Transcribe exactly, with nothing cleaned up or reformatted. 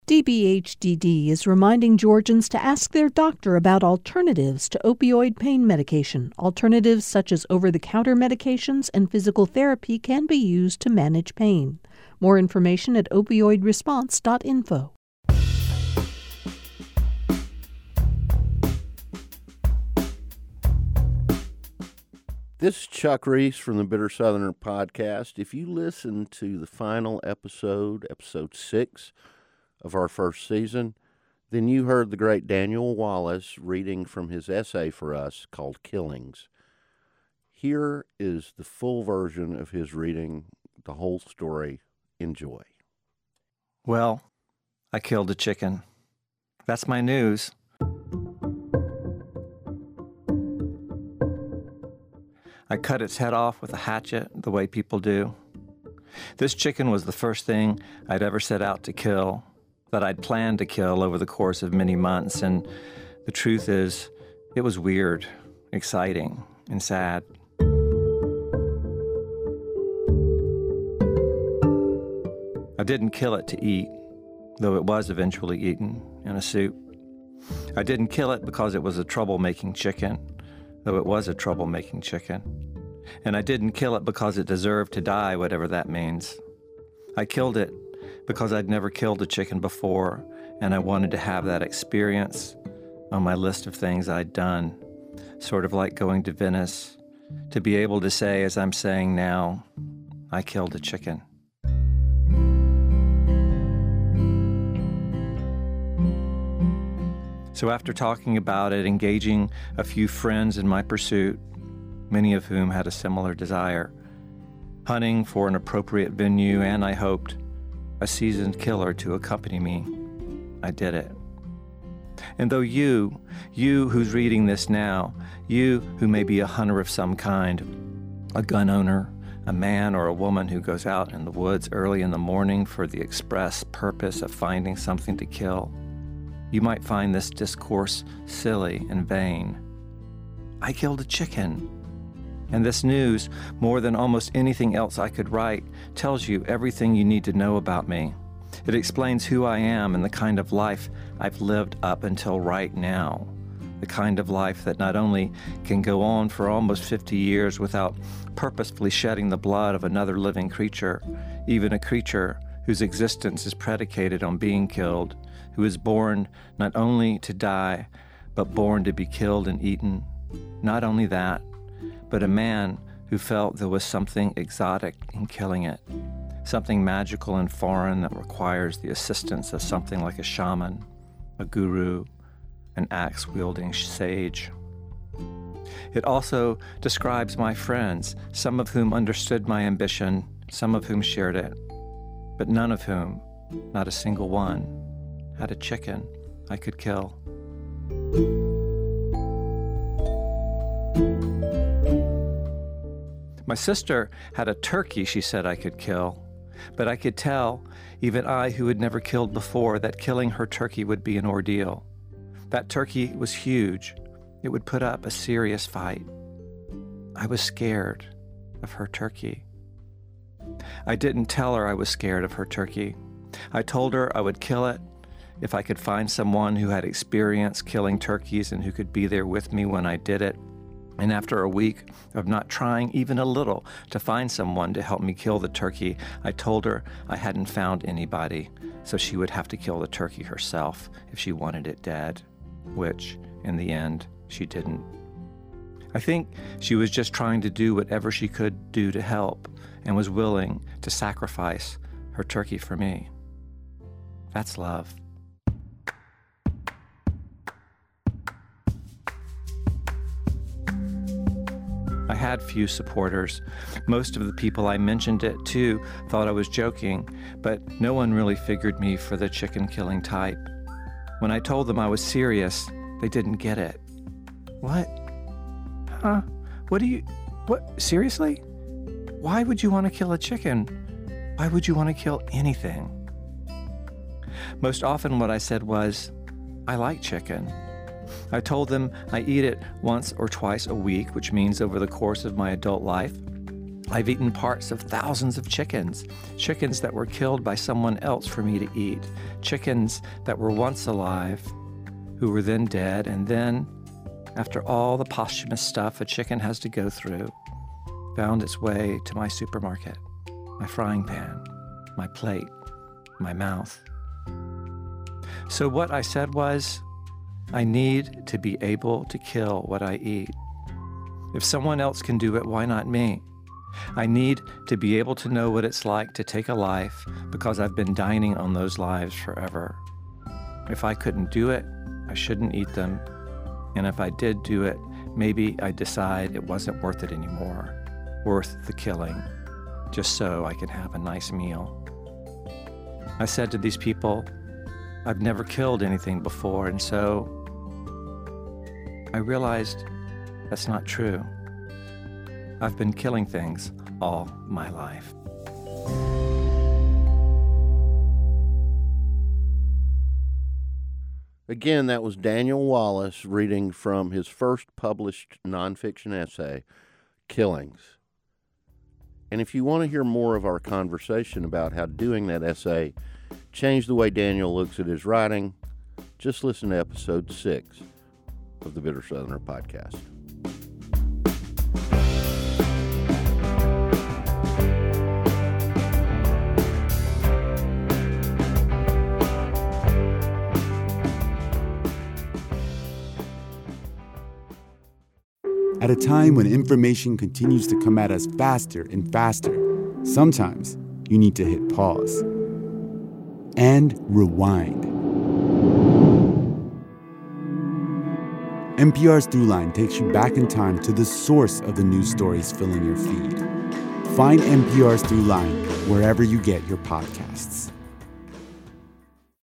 D B H D D is reminding Georgians to ask their doctor about alternatives to opioid pain medication. Alternatives such as over-the-counter medications and physical therapy can be used to manage pain. More information at opioid response dot info. This is Chuck Reese from the Bitter Southerner podcast. If you listen to the final episode, episode six of our first season, then you heard the great Daniel Wallace reading from his essay for us called Killings. Here is the full version of his reading, the whole story. Enjoy. Well, I killed a chicken. That's my news. I cut its head off with a hatchet, the way people do. This chicken was the first thing I'd ever set out to kill, that I'd planned to kill over the course of many months, and the truth is, it was weird, exciting, and sad. I didn't kill it to eat, though it was eventually eaten in a soup. I didn't kill it because it was a troublemaking chicken, though it was a troublemaking chicken. And I didn't kill it because it deserved to die, whatever that means. I killed it because I'd never killed a chicken before, and I wanted to have that experience on my list of things I'd done, sort of like going to Venice, to be able to say, as I'm saying now, I killed a chicken. So after talking about it, engaging a few friends in my pursuit, many of whom had a similar desire, hunting for an appropriate venue, and I hoped a seasoned killer to accompany me, I did it. And though you, you who's reading this now, you who may be a hunter of some kind, a gun owner, a man or a woman who goes out in the woods early in the morning for the express purpose of finding something to kill, you might find this discourse silly and vain. I killed a chicken. And this news, more than almost anything else I could write, tells you everything you need to know about me. It explains who I am and the kind of life I've lived up until right now. The kind of life that not only can go on for almost fifty years without purposefully shedding the blood of another living creature, even a creature whose existence is predicated on being killed, who is born not only to die, but born to be killed and eaten. Not only that, but a man who felt there was something exotic in killing it, something magical and foreign that requires the assistance of something like a shaman, a guru, an axe-wielding sage. It also describes my friends, some of whom understood my ambition, some of whom shared it, but none of whom, not a single one, had a chicken I could kill. My sister had a turkey she said I could kill, but I could tell, even I who had never killed before, that killing her turkey would be an ordeal. That turkey was huge. It would put up a serious fight. I was scared of her turkey. I didn't tell her I was scared of her turkey. I told her I would kill it if I could find someone who had experience killing turkeys and who could be there with me when I did it. And after a week of not trying even a little to find someone to help me kill the turkey, I told her I hadn't found anybody, so she would have to kill the turkey herself if she wanted it dead, which, in the end, she didn't. I think she was just trying to do whatever she could do to help and was willing to sacrifice her turkey for me. That's love. I had few supporters. Most of the people I mentioned it to thought I was joking, but no one really figured me for the chicken-killing type. When I told them I was serious, they didn't get it. What? Huh? What do you... What? Seriously? Why would you want to kill a chicken? Why would you want to kill anything? Most often what I said was, I like chicken. I told them I eat it once or twice a week, which means over the course of my adult life, I've eaten parts of thousands of chickens, chickens that were killed by someone else for me to eat, chickens that were once alive, who were then dead, and then, after all the posthumous stuff a chicken has to go through, found its way to my supermarket, my frying pan, my plate, my mouth. So what I said was, I need to be able to kill what I eat. If someone else can do it, why not me? I need to be able to know what it's like to take a life because I've been dining on those lives forever. If I couldn't do it, I shouldn't eat them. And if I did do it, maybe I'd decide it wasn't worth it anymore, worth the killing, just so I could have a nice meal. I said to these people, I've never killed anything before, and so I realized that's not true. I've been killing things all my life. Again, that was Daniel Wallace reading from his first published nonfiction essay, Killings. And if you want to hear more of our conversation about how doing that essay changed the way Daniel looks at his writing, just listen to episode six of the Bitter Southerner podcast. At a time when information continues to come at us faster and faster, sometimes you need to hit pause and rewind. N P R's Throughline takes you back in time to the source of the news stories filling your feed. Find N P R's Throughline wherever you get your podcasts.